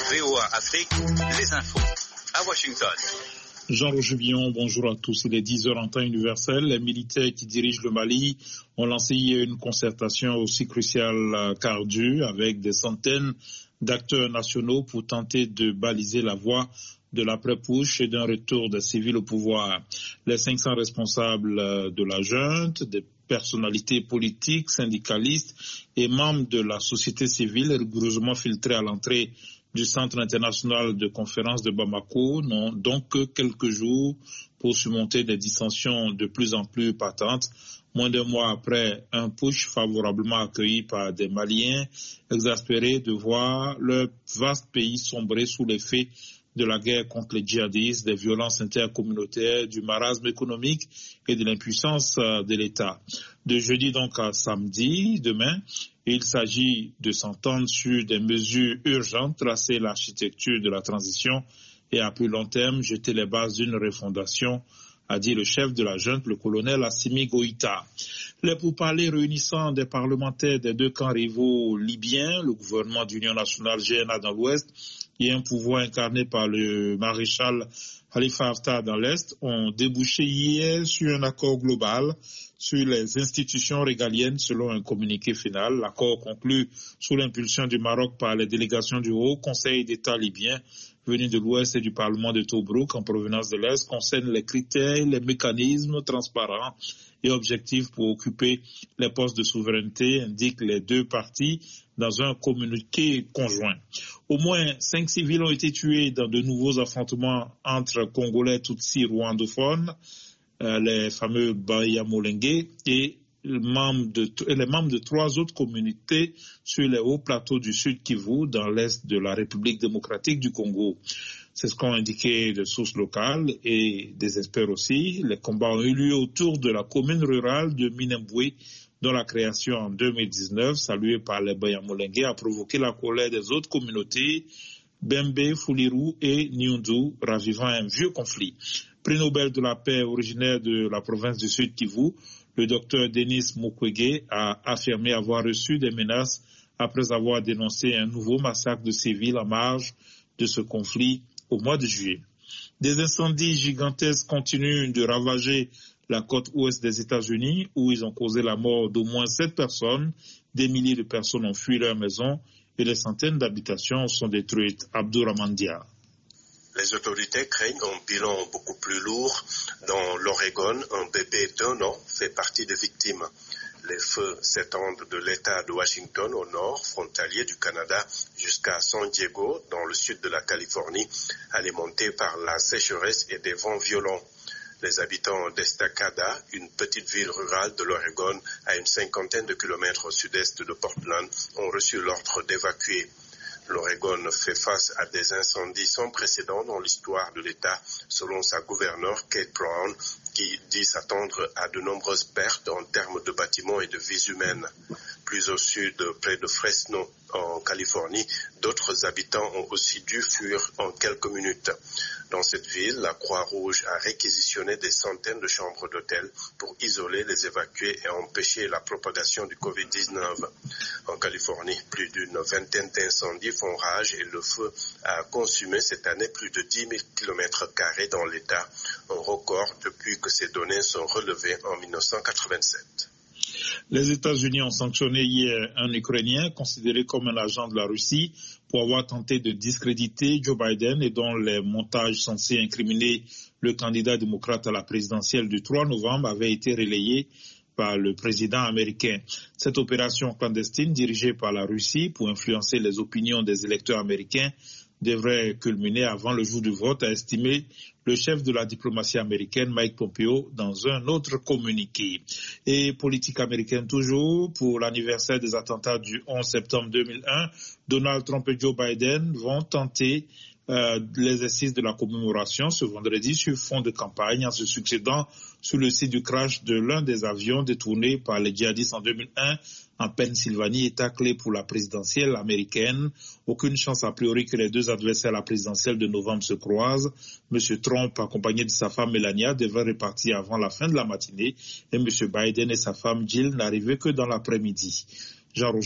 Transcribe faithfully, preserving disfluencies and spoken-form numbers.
V O A Afrique, les infos à Washington. Jean-Roger Villon, bonjour à tous. Il est dix heures en temps universel. Les militaires qui dirigent le Mali ont lancé hier une concertation aussi cruciale qu'ardue avec des centaines d'acteurs nationaux pour tenter de baliser la voie de l'après-putsch et d'un retour des civils au pouvoir. Les cinq cents responsables de la junte, des personnalités politiques, syndicalistes et membres de la société civile rigoureusement filtrés à l'entrée du Centre international de conférence de Bamako n'ont donc que quelques jours pour surmonter des dissensions de plus en plus patentes. Moins d'un mois après un putsch favorablement accueilli par des Maliens exaspérés de voir leur vaste pays sombrer sous l'effet de la guerre contre les djihadistes, des violences intercommunautaires, du marasme économique et de l'impuissance de l'État. De jeudi donc à samedi, demain, il s'agit de s'entendre sur des mesures urgentes, tracer l'architecture de la transition et à plus long terme jeter les bases d'une refondation, a dit le chef de la junte, le colonel Assimi Goïta. Les pourparlers réunissant des parlementaires des deux camps rivaux libyens, le gouvernement d'union nationale G N A dans l'ouest et un pouvoir incarné par le maréchal Khalifa Haftar dans l'est, ont débouché hier sur un accord global sur les institutions régaliennes selon un communiqué final. L'accord conclu sous l'impulsion du Maroc par les délégations du Haut Conseil d'État libyen venus de l'ouest et du Parlement de Tobrouk en provenance de l'est concerne les critères, les mécanismes transparents et objectifs pour occuper les postes de souveraineté, indiquent les deux parties dans un communiqué conjoint. Au moins cinq civils ont été tués dans de nouveaux affrontements entre Congolais Tutsis rwandophones, euh, les fameux Banyamulenge, et les membres, de, les membres de trois autres communautés sur les hauts plateaux du Sud Kivu, dans l'est de la République démocratique du Congo. C'est ce qu'ont indiqué des sources locales et des experts aussi. Les combats ont eu lieu autour de la commune rurale de Minembwe, dont la création en deux mille dix-neuf, saluée par les Banyamulenge, a provoqué la colère des autres communautés, Bembe, Fuliru et Nyundu, ravivant un vieux conflit. Prix Nobel de la paix originaire de la province du Sud Kivu, le docteur Denis Mukwege a affirmé avoir reçu des menaces après avoir dénoncé un nouveau massacre de civils en marge de ce conflit au mois de juillet. Des incendies gigantesques continuent de ravager la côte ouest des États-Unis, où ils ont causé la mort d'au moins sept personnes. Des milliers de personnes ont fui leur maison et des centaines d'habitations sont détruites. Abdourahmane Dia. Les autorités craignent un bilan beaucoup plus lourd. Dans l'Oregon, un bébé d'un an fait partie des victimes. Les feux s'étendent de l'État de Washington au nord, frontalier du Canada, jusqu'à San Diego, dans le sud de la Californie, alimentés par la sécheresse et des vents violents. Les habitants d'Estacada, une petite ville rurale de l'Oregon, à une cinquantaine de kilomètres au sud-est de Portland, ont reçu l'ordre d'évacuer. L'Oregon fait face à des incendies sans précédent dans l'histoire de l'État, selon sa gouverneure Kate Brown, qui dit s'attendre à de nombreuses pertes en termes de bâtiments et de vies humaines. Plus au sud, près de Fresno, en Californie, d'autres habitants ont aussi dû fuir en quelques minutes. Dans cette ville, la Croix-Rouge a réquisitionné des centaines de chambres d'hôtel pour isoler les évacués et empêcher la propagation du covid dix-neuf. En Californie, plus d'une vingtaine d'incendies font rage et le feu a consumé cette année plus de dix mille kilomètres carrés dans l'État, un record depuis que ces données sont relevées en mille neuf cent quatre-vingt-sept. Les États-Unis ont sanctionné hier un Ukrainien considéré comme un agent de la Russie pour avoir tenté de discréditer Joe Biden et dont les montages censés incriminer le candidat démocrate à la présidentielle du trois novembre avaient été relayés par le président américain. Cette opération clandestine dirigée par la Russie pour influencer les opinions des électeurs américains devrait culminer avant le jour du vote, a estimé le chef de la diplomatie américaine, Mike Pompeo, dans un autre communiqué. Et politique américaine toujours, pour l'anniversaire des attentats du onze septembre deux mille un, Donald Trump et Joe Biden vont tenter euh, l'exercice de la commémoration ce vendredi sur fond de campagne en se succédant sur le site du crash de l'un des avions détournés par les djihadistes en deux mille un en Pennsylvanie, état clé pour la présidentielle américaine. Aucune chance a priori que les deux adversaires à la présidentielle de novembre se croisent. Monsieur Trump, accompagné de sa femme Melania, devrait repartir avant la fin de la matinée et Monsieur Biden et sa femme Jill n'arrivaient que dans l'après-midi. Jean